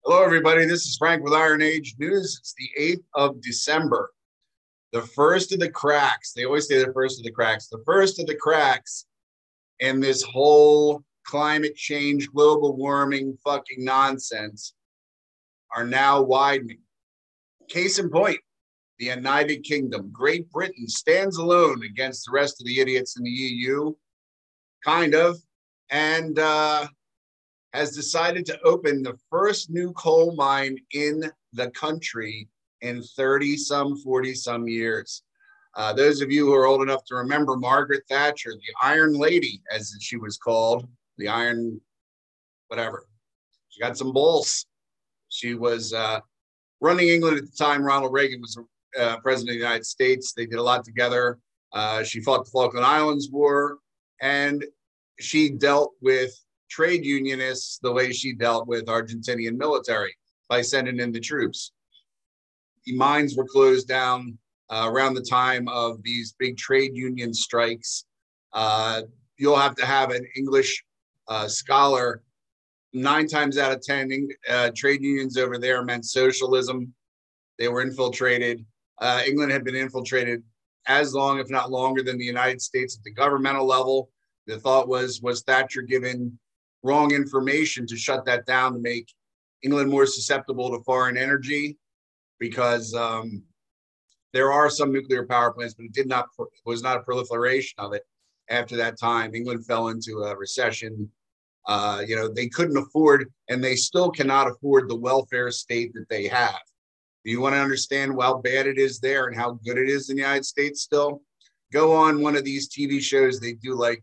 Hello, everybody. This is Frank with Iron Age News. It's the 8th of December. The first of the cracks. They always say the first of the cracks. The first of the cracks in this whole climate change, global warming fucking nonsense are now widening. Case in point, the United Kingdom. Great Britain stands alone against the rest of the idiots in the EU, kind of, and has decided to open the first new coal mine in the country in 40 some years. Those of you who are old enough to remember Margaret Thatcher, the Iron Lady, as she was called, the Iron, whatever. She got some balls. She was running England at the time. Ronald Reagan was president of the United States. They did a lot together. She fought the Falkland Islands War, and she dealt with trade unionists the way she dealt with Argentinian military by sending in the troops. The mines were closed down around the time of these big trade union strikes. You'll have to have an English scholar. 9 times out of 10, trade unions over there meant socialism. They were infiltrated. England had been infiltrated as long, if not longer, than the United States at the governmental level. The thought was Thatcher given wrong information to shut that down to make England more susceptible to foreign energy, because there are some nuclear power plants, but it was not a proliferation of it. After that time, England fell into a recession. They couldn't afford, and they still cannot afford, the welfare state that they have. Do you want to understand how bad it is there and how good it is in the United States still? Go on one of these TV shows. They do like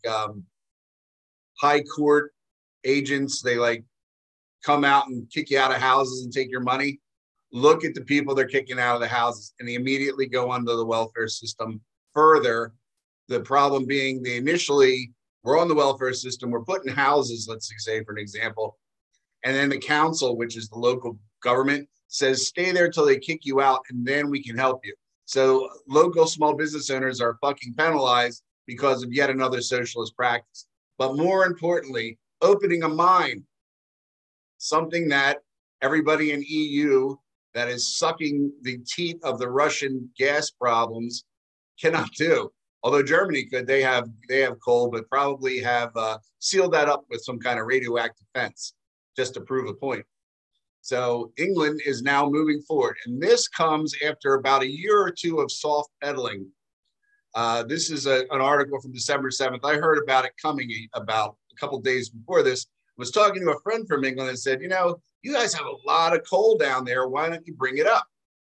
high court agents. They like come out and kick you out of houses and take your money. Look at the people they're kicking out of the houses, and they immediately go under the welfare system further. The problem being, they initially were on the welfare system, we're putting houses, let's say, for an example, and then the council, which is the local government, says stay there till they kick you out, and then we can help you. So local small business owners are fucking penalized because of yet another socialist practice. But more importantly, opening a mine, something that everybody in EU that is sucking the teeth of the Russian gas problems cannot do. Although Germany could, they have coal, but probably have sealed that up with some kind of radioactive fence just to prove a point. So England is now moving forward, and this comes after about a year or two of soft pedaling. This is an article from December 7th. I heard about it coming about a couple of days before this. I was talking to a friend from England and said, you guys have a lot of coal down there. Why don't you bring it up?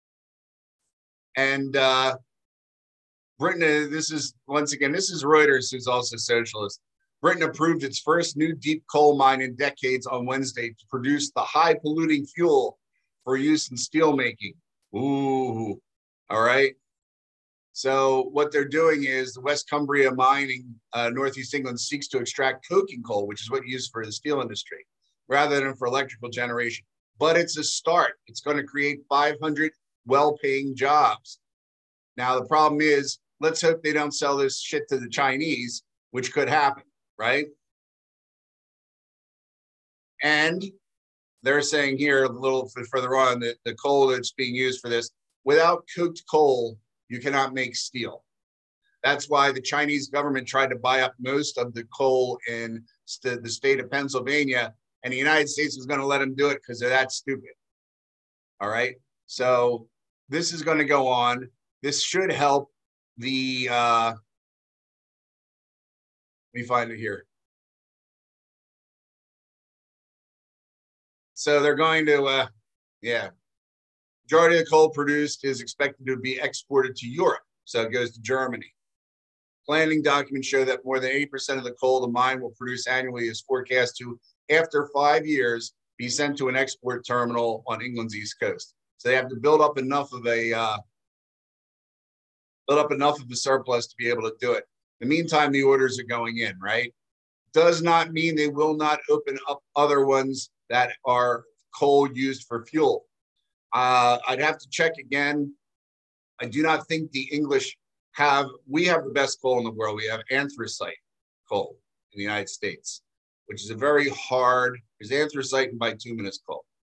And Britain, this is Reuters, who's also socialist. Britain approved its first new deep coal mine in decades on Wednesday to produce the high polluting fuel for use in steel making. Ooh, all right. So what they're doing is the West Cumbria mining, Northeast England, seeks to extract coking coal, which is what you use for the steel industry, rather than for electrical generation. But it's a start. It's going to create 500 well-paying jobs. Now, the problem is, let's hope they don't sell this shit to the Chinese, which could happen, right? And they're saying here a little bit further on that the coal that's being used for this, without cooked coal, you cannot make steel. That's why the Chinese government tried to buy up most of the coal in the state of Pennsylvania, and the United States was going to let them do it because they're that stupid. All right. So this is going to go on. This should help the, let me find it here. So they're going to, majority of the coal produced is expected to be exported to Europe. So it goes to Germany. Planning documents show that more than 80% of the coal the mine will produce annually is forecast to, after 5 years, be sent to an export terminal on England's east coast. So they have to build up enough of a surplus to be able to do it. In the meantime, the orders are going in, right? Does not mean they will not open up other ones that are coal used for fuel. I'd have to check again. I do not think the English we have the best coal in the world. We have anthracite coal in the United States, which is a very hard, there's anthracite and bituminous coal.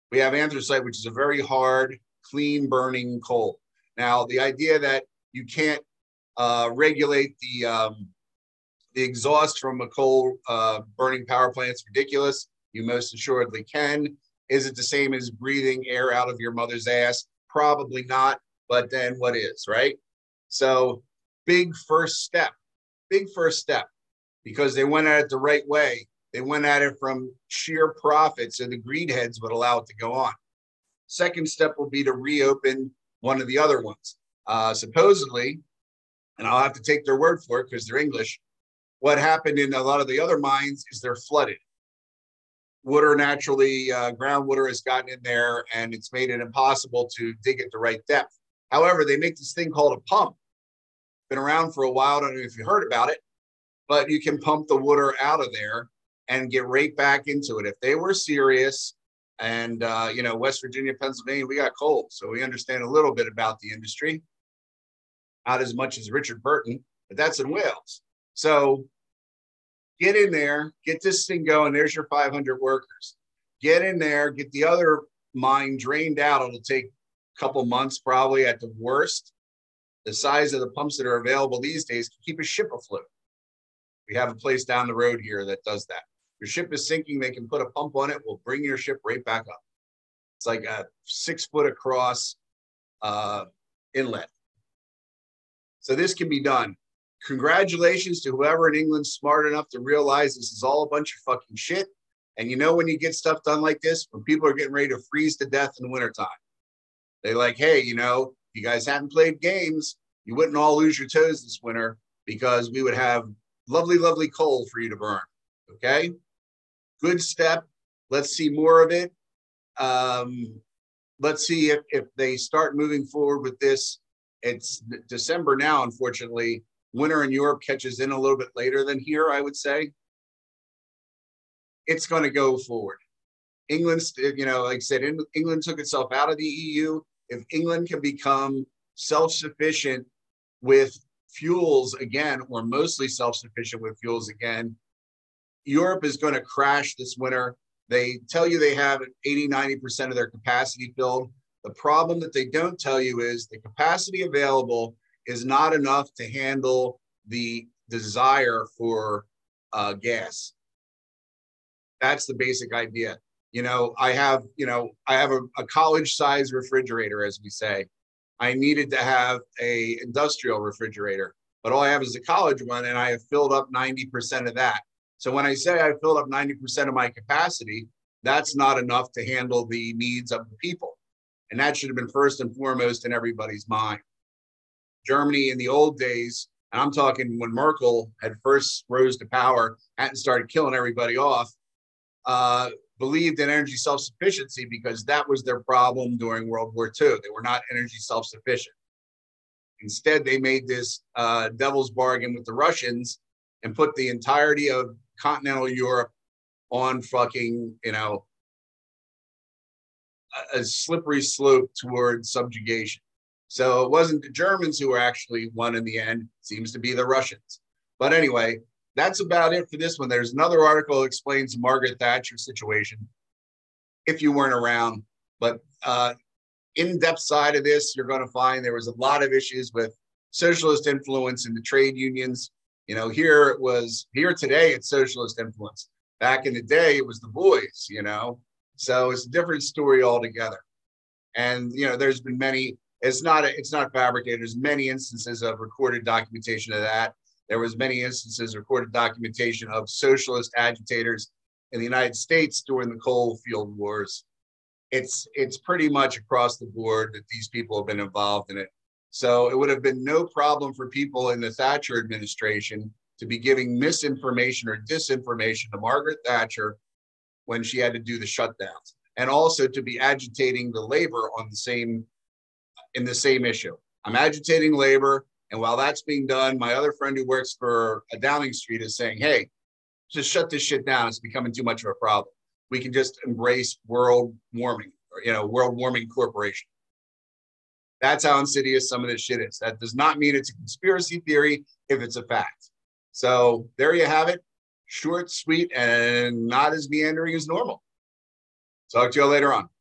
We have anthracite, which is a very hard, clean burning coal. Now, the idea that you can't regulate the exhaust from a coal burning power plant is ridiculous. You most assuredly can. Is it the same as breathing air out of your mother's ass? Probably not, but then what is, right? So big first step, because they went at it the right way. They went at it from sheer profit, so the greed heads would allow it to go on. Second step will be to reopen one of the other ones. Supposedly, and I'll have to take their word for it because they're English, what happened in a lot of the other mines is they're flooded. Water naturally, groundwater has gotten in there and it's made it impossible to dig at the right depth. However, they make this thing called a pump. Been around for a while. I don't know if you heard about it, but you can pump the water out of there and get right back into it. If they were serious, and West Virginia, Pennsylvania, we got coal, so we understand a little bit about the industry. Not as much as Richard Burton, but that's in Wales. So get in there, get this thing going. There's your 500 workers. Get in there, get the other mine drained out. It'll take a couple months probably at the worst. The size of the pumps that are available these days can keep a ship afloat. We have a place down the road here that does that. Your ship is sinking, they can put a pump on it, will bring your ship right back up. It's like a 6 foot across inlet. So this can be done. Congratulations to whoever in England's smart enough to realize this is all a bunch of fucking shit. And you know when you get stuff done like this, when people are getting ready to freeze to death in the wintertime, they're like, hey, if you guys hadn't played games, you wouldn't all lose your toes this winter because we would have lovely, lovely coal for you to burn. Okay? Good step. Let's see more of it. Let's see if they start moving forward with this. It's December now, unfortunately. Winter in Europe catches in a little bit later than here, I would say. It's going to go forward. England, like I said, England took itself out of the EU. If England can become self-sufficient with fuels again, or mostly self-sufficient with fuels again, Europe is going to crash this winter. They tell you they have 80, 90% of their capacity filled. The problem that they don't tell you is the capacity available is not enough to handle the desire for gas. That's the basic idea. I have a college-sized refrigerator, as we say. I needed to have a industrial refrigerator, but all I have is a college one, and I have filled up 90% of that. So when I say I filled up 90% of my capacity, that's not enough to handle the needs of the people. And that should have been first and foremost in everybody's mind. Germany in the old days, and I'm talking when Merkel had first rose to power and started killing everybody off, believed in energy self-sufficiency because that was their problem during World War II. They were not energy self-sufficient. Instead, they made this devil's bargain with the Russians and put the entirety of continental Europe on fucking, a slippery slope toward subjugation. So it wasn't the Germans who were actually won in the end. It seems to be the Russians. But anyway, that's about it for this one. There's another article that explains Margaret Thatcher's situation, if you weren't around. But in-depth side of this, you're going to find there was a lot of issues with socialist influence in the trade unions. Here today, it's socialist influence. Back in the day, it was the boys, So it's a different story altogether. And, there's been many, it's not fabricated. There's many instances of recorded documentation of that. There was many instances recorded documentation of socialist agitators in the United States during the coal field wars. It's pretty much across the board that these people have been involved in it. So it would have been no problem for people in the Thatcher administration to be giving misinformation or disinformation to Margaret Thatcher when she had to do the shutdowns, and also to be agitating the labor in the same issue. I'm agitating labor, and while that's being done, my other friend who works for Downing Street is saying, hey, just shut this shit down. It's becoming too much of a problem. We can just embrace world warming, World Warming Corporation. That's how insidious some of this shit is. That does not mean it's a conspiracy theory if it's a fact. So there you have it. Short, sweet, and not as meandering as normal. Talk to you all later on.